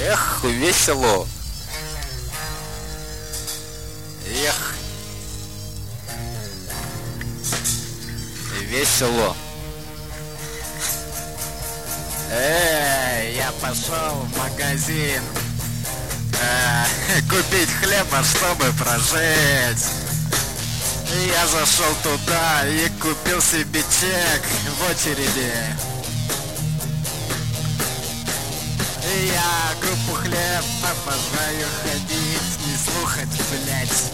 Эх, весело. Эх. Весело. Я пошел в магазин купить хлеба, чтобы прожить. Я зашел туда и купил себе чек в очереди. Я группу хлеба обожаю ходить, не слухать, блять.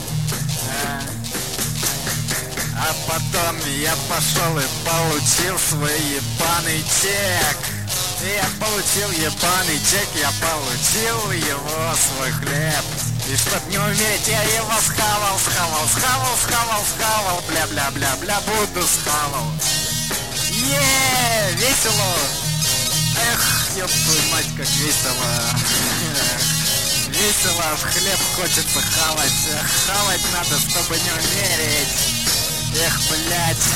А потом я пошел и получил свой ебаный чек. Я получил ебаный чек, я получил его, свой хлеб. И чтоб не умереть, я его схавал, бля-бля-бля-бля, буду схавал. Весело! Эх, ёб твою мать, как весело. Весело, аж хлеб хочется хавать. Хавать надо, чтобы не умереть. Эх, блядь.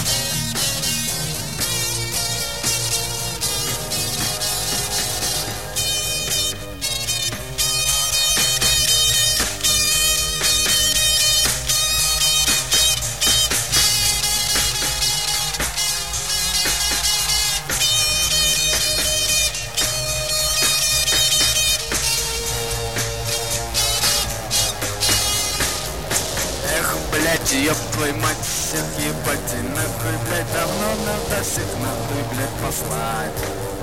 Блять, ёб твою мать, всех ебать, и нахуй, блять, давно надо всех нахуй, блять, послать.